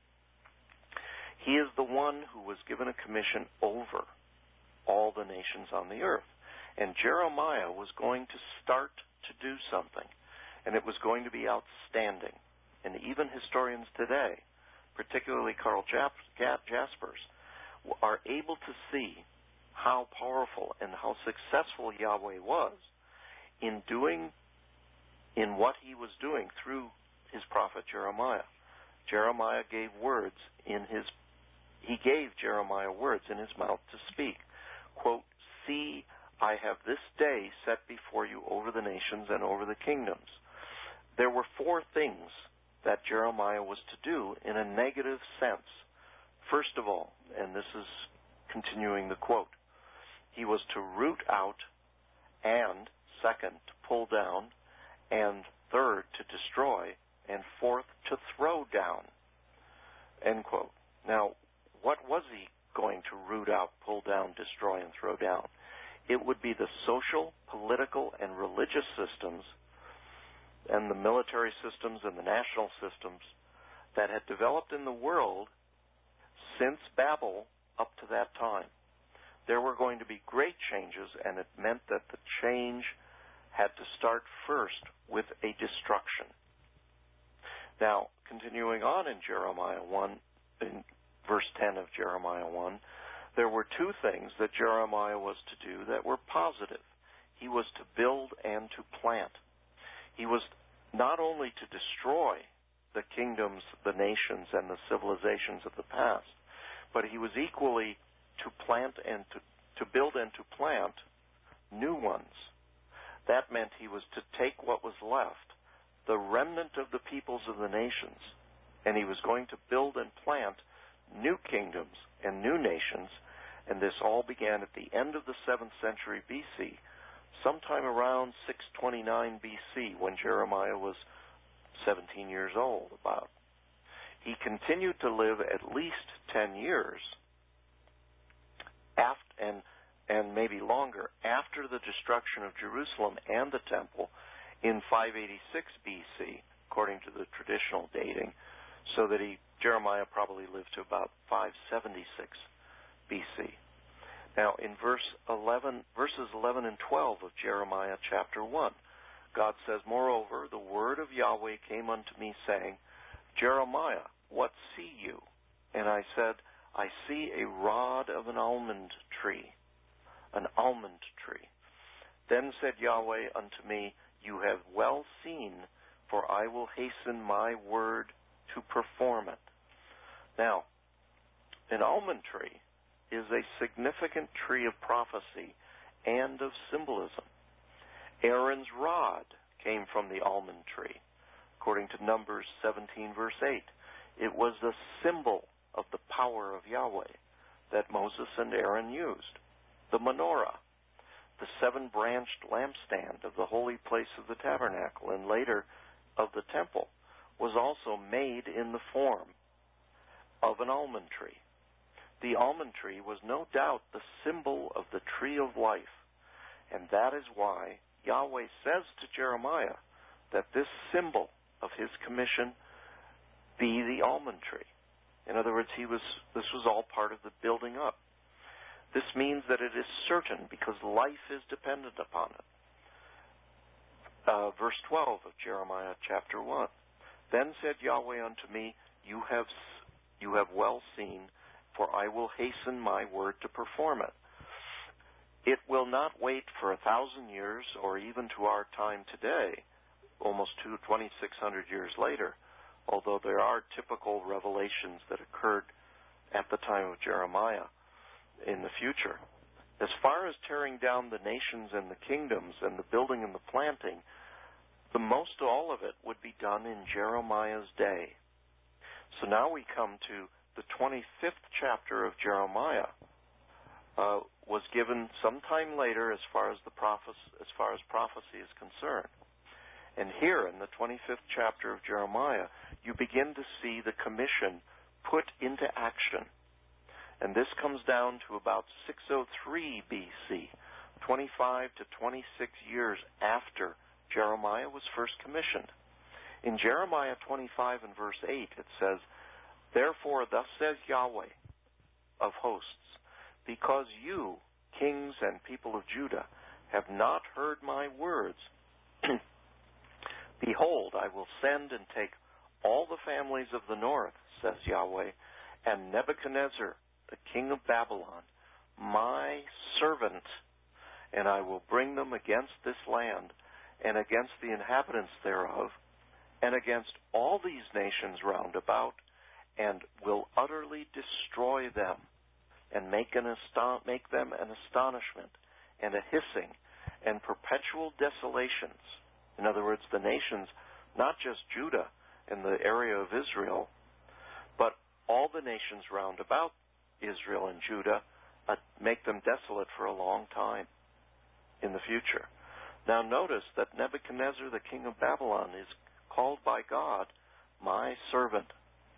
He is the one who was given a commission over all the nations on the earth. And Jeremiah was going to start to do something, and it was going to be outstanding. And even historians today, particularly Carl Jaspers, are able to see how powerful and how successful Yahweh was in doing, in what he was doing through his prophet Jeremiah. Jeremiah gave words in his, he gave Jeremiah words in his mouth to speak. Quote, "See, I have this day set before you over the nations and over the kingdoms." There were four things that Jeremiah was to do in a negative sense. First of all, and this is continuing the quote, he was to root out, and second, to pull down, and third, to destroy, and fourth, to throw down. End quote. Now, what was he going to root out, pull down, destroy, and throw down? It would be the social, political, and religious systems and the military systems and the national systems that had developed in the world since Babel up to that time. There were going to be great changes, and it meant that the change had to start first with a destruction. Now, continuing on in Jeremiah one, in verse ten of Jeremiah one, there were two things that Jeremiah was to do that were positive. He was to build and to plant. He was not only to destroy the kingdoms, the nations, and the civilizations of the past, but he was equally to plant and to, to build and to plant new ones. That meant he was to take what was left, the remnant of the peoples of the nations, and he was going to build and plant new kingdoms and new nations, and this all began at the end of the seventh century B C, sometime around six twenty-nine B C, when Jeremiah was seventeen years old, about. He continued to live at least ten years, after, and, and maybe longer, after the destruction of Jerusalem and the temple in five eighty-six B C, according to the traditional dating, so that he Jeremiah probably lived to about five seventy-six B C. Now, in verse eleven, verses eleven and twelve of Jeremiah chapter one, God says, "Moreover, the word of Yahweh came unto me, saying, Jeremiah, what see you? And I said, I see a rod of an almond tree, an almond tree. Then said Yahweh unto me, You have well seen, for I will hasten my word to perform it." Now, an almond tree is a significant tree of prophecy and of symbolism. Aaron's rod came from the almond tree, according to Numbers seventeen, verse eight. It was the symbol of the power of Yahweh that Moses and Aaron used. The menorah, the seven-branched lampstand of the holy place of the tabernacle and later of the temple, was also made in the form of an almond tree. The almond tree was no doubt the symbol of the tree of life, and that is why Yahweh says to Jeremiah that this symbol of his commission be the almond tree. In other words, he was this was all part of the building up. This means that it is certain because life is dependent upon it. Uh, verse twelve of Jeremiah chapter one. Then said Yahweh unto me, You have you have well seen, for I will hasten my word to perform it. It will not wait for a thousand years, or even to our time today, almost two twenty-six hundred years later, although there are typical revelations that occurred at the time of Jeremiah in the future. As far as tearing down the nations and the kingdoms and the building and the planting, the most all of it would be done in Jeremiah's day. So now we come to the twenty-fifth chapter of Jeremiah. Uh, was given sometime later as far as the prophes- as far as prophecy is concerned. And here in the twenty-fifth chapter of Jeremiah, you begin to see the commission put into action. And this comes down to about six oh three B C, twenty-five to twenty-six years after Jeremiah was first commissioned. In Jeremiah twenty-five and verse eight, it says, Therefore thus says Yahweh of hosts, because you, kings and people of Judah, have not heard my words, behold, I will send and take all the families of the north, says Yahweh, and Nebuchadnezzar, the king of Babylon, my servant, and I will bring them against this land and against the inhabitants thereof, and against all these nations round about, and will utterly destroy them, and make, an aston- make them an astonishment, and a hissing, and perpetual desolations. In other words, the nations, not just Judah and the area of Israel, but all the nations round about Israel and Judah, uh, make them desolate for a long time in the future. Now notice that Nebuchadnezzar, the king of Babylon, is called by God, my servant.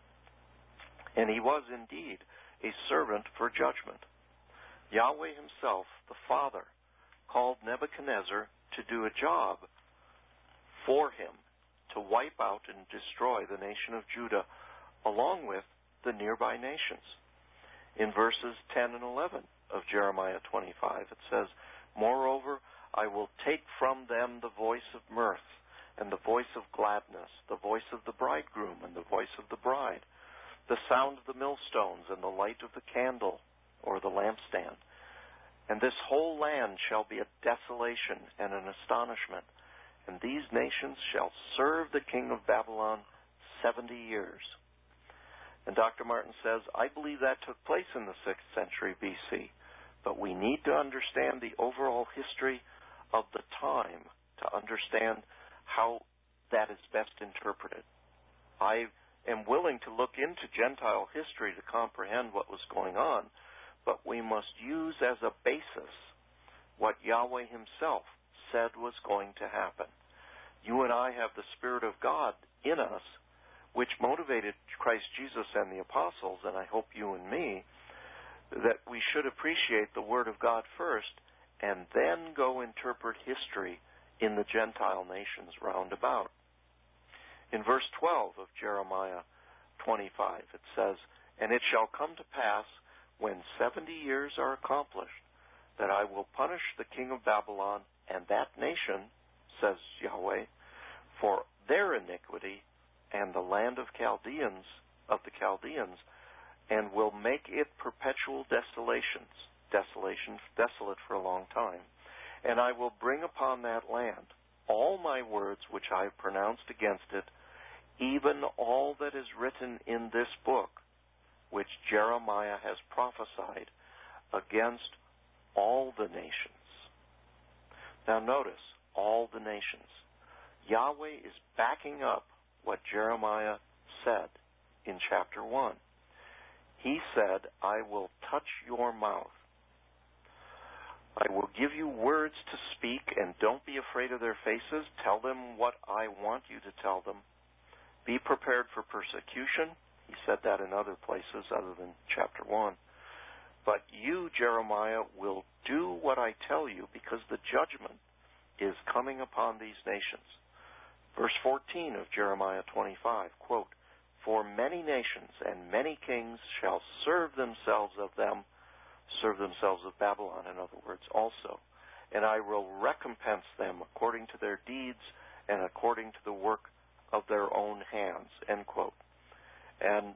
And he was indeed a servant for judgment. Yahweh himself, the Father, called Nebuchadnezzar to do a job for him, to wipe out and destroy the nation of Judah, along with the nearby nations. In verses ten and eleven of Jeremiah twenty-five, it says, Moreover, I will take from them the voice of mirth, and the voice of gladness, the voice of the bridegroom, and the voice of the bride, the sound of the millstones, and the light of the candle, or the lampstand. And this whole land shall be a desolation and an astonishment, and these nations shall serve the king of Babylon seventy years. And Doctor Martin says, I believe that took place in the sixth century B C, but we need to understand the overall history of the time to understand how that is best interpreted. I am willing to look into Gentile history to comprehend what was going on, but we must use as a basis what Yahweh himself said was going to happen. You and I have the Spirit of God in us, which motivated Christ Jesus and the apostles, and I hope you and me, that we should appreciate the Word of God first and then go interpret history in the Gentile nations round about. In verse twelve of Jeremiah twenty-five, it says, And it shall come to pass, when seventy years are accomplished, that I will punish the king of Babylon and that nation, says Yahweh, for their iniquity and the land of Chaldeans, of the Chaldeans, and will make it perpetual desolations, desolations, desolate for a long time. And I will bring upon that land all my words which I have pronounced against it, even all that is written in this book, which Jeremiah has prophesied against all the nations. Now notice, all the nations. Yahweh is backing up what Jeremiah said in chapter one. He said, I will touch your mouth. I will give you words to speak, and don't be afraid of their faces. Tell them what I want you to tell them. Be prepared for persecution. He said that in other places other than chapter one. But you, Jeremiah, will do what I tell you, because the judgment is coming upon these nations. Verse fourteen of Jeremiah twenty-five, quote, for many nations and many kings shall serve themselves of them, serve themselves of Babylon, in other words, also. And I will recompense them according to their deeds and according to the work of their own hands, end quote. And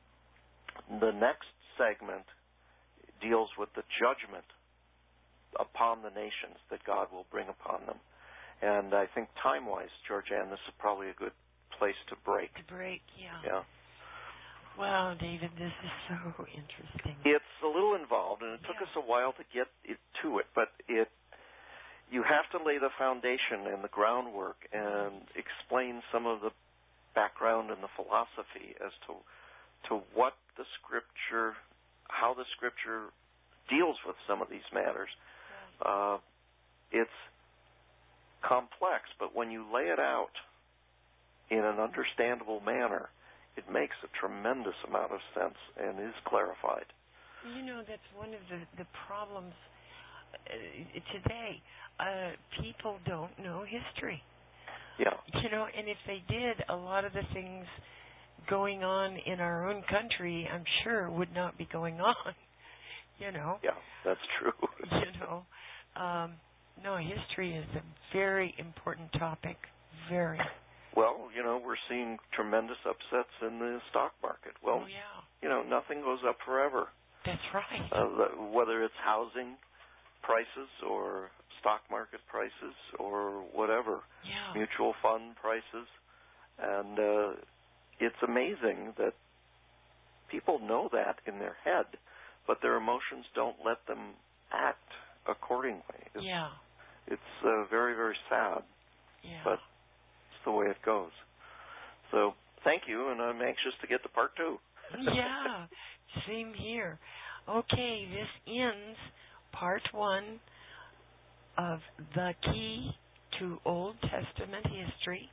the next segment deals with the judgment upon the nations that God will bring upon them. And I think time-wise, Georgianne, this is probably a good place to break. To break, yeah. Yeah. Wow, David, this is so interesting. It's a little involved, and it yeah. took us a while to get it to it, but it you have to lay the foundation and the groundwork and explain some of the background and the philosophy as to to what the Scripture, how the Scripture deals with some of these matters. Yeah. Uh, it's complex, but when you lay it out in an understandable manner, it makes a tremendous amount of sense and is clarified. You know, that's one of the, the problems uh, today. Uh, people don't know history. Yeah. You know, and if they did, a lot of the things going on in our own country, I'm sure, would not be going on. You know. Yeah, that's true. you know. Um, no, history is a very important topic. Very. Well, you know, we're seeing tremendous upsets in the stock market. Well, oh, yeah. you know, nothing goes up forever. That's right. Uh, whether it's housing prices or stock market prices or whatever, yeah. mutual fund prices. And uh, it's amazing that people know that in their head, but their emotions don't let them act accordingly. It's, yeah. It's uh, very, very sad. Yeah. But it's the way it goes. So thank you, and I'm anxious to get to part two. yeah, same here. Okay, this ends part one of The Key to Old Testament History.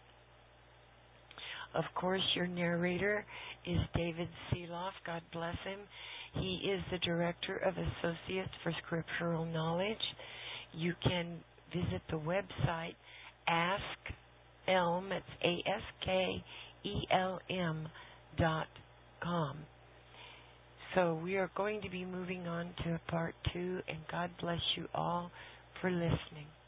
Of course, your narrator is David Seeloff. God bless him. He is the Director of Associates for Scriptural Knowledge. You can visit the website Ask Elm, it's A S K E L M dot com. So we are going to be moving on to part two, and God bless you all for listening.